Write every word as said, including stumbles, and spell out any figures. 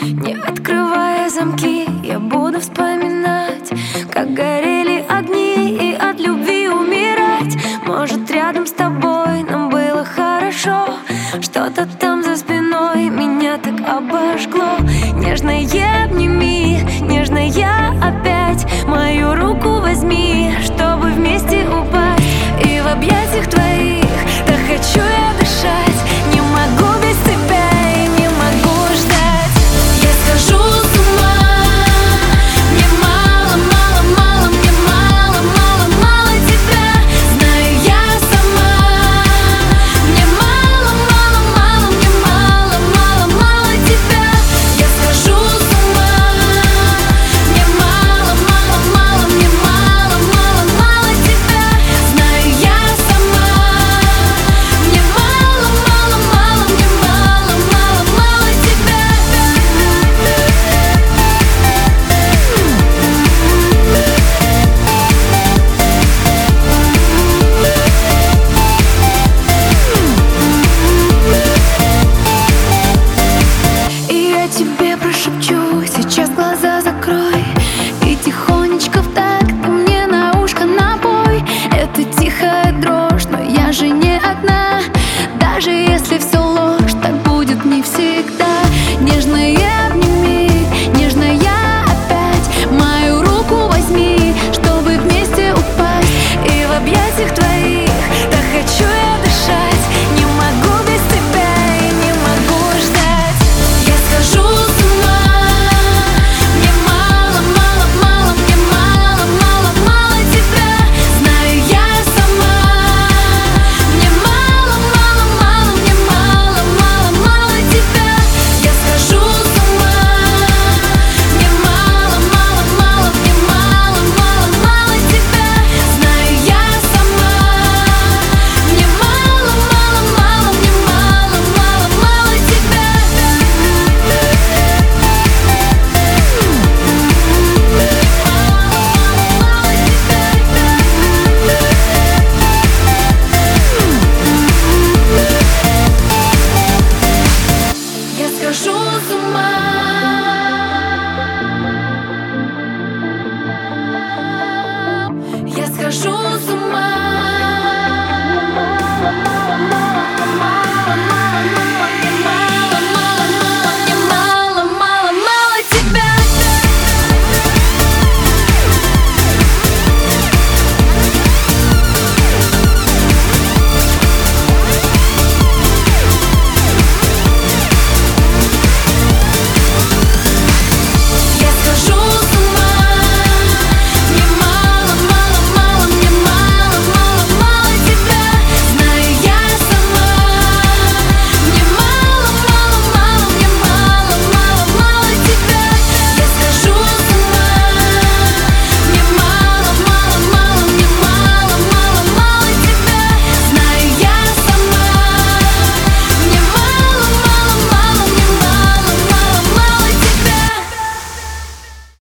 Не открывая замки, я буду вспоминать, как горели огни, и от любви умирать. Может, рядом с тобой нам было хорошо, что-то там за спиной меня так обожгло. Нежное обними, нежная опять мою руку возьми, чтобы вместе упасть. И в объятиях твоих так хочу я дышать. Не могу без тебя и не могу ждать. Я схожу с ума. Мне мало, мало, мало, мне мало, мало, мало тебя. Знаю я сама. Мне мало, мало, мало, мне мало, мало, мало тебя. Я схожу с ума. Мне мало, мало, мало, мне мало, мало, мало тебя. Знаю я сама. Мне мало, мало, мало, мне мало, мало, мало тебя. И я тебе прошепчу, сейчас глаза закрой и тихонечко в такт ты мне на ушко напой. Это тихая дрожь, но я же не одна. Даже если все ложь, так будет не всегда. Нежное обними, нежная опять мою руку возьми, чтобы вместе упасть. И в объятиях твоих так хочу я дышать. Не могу без тебя и не могу ждать. Я схожу с ума. Мне мало, мало, мало, мне мало, мало, мало тебя. Знаю я сама. Мне мало, мало, мало, мне мало, мало, мало тебя. Я схожу с ума. Мне мало, мало, мало, мне мало, мало, мало тебя. Знаю я сама. Мне мало, мало, мало, мне мало, мало, мало тебя. Я схожу с ума.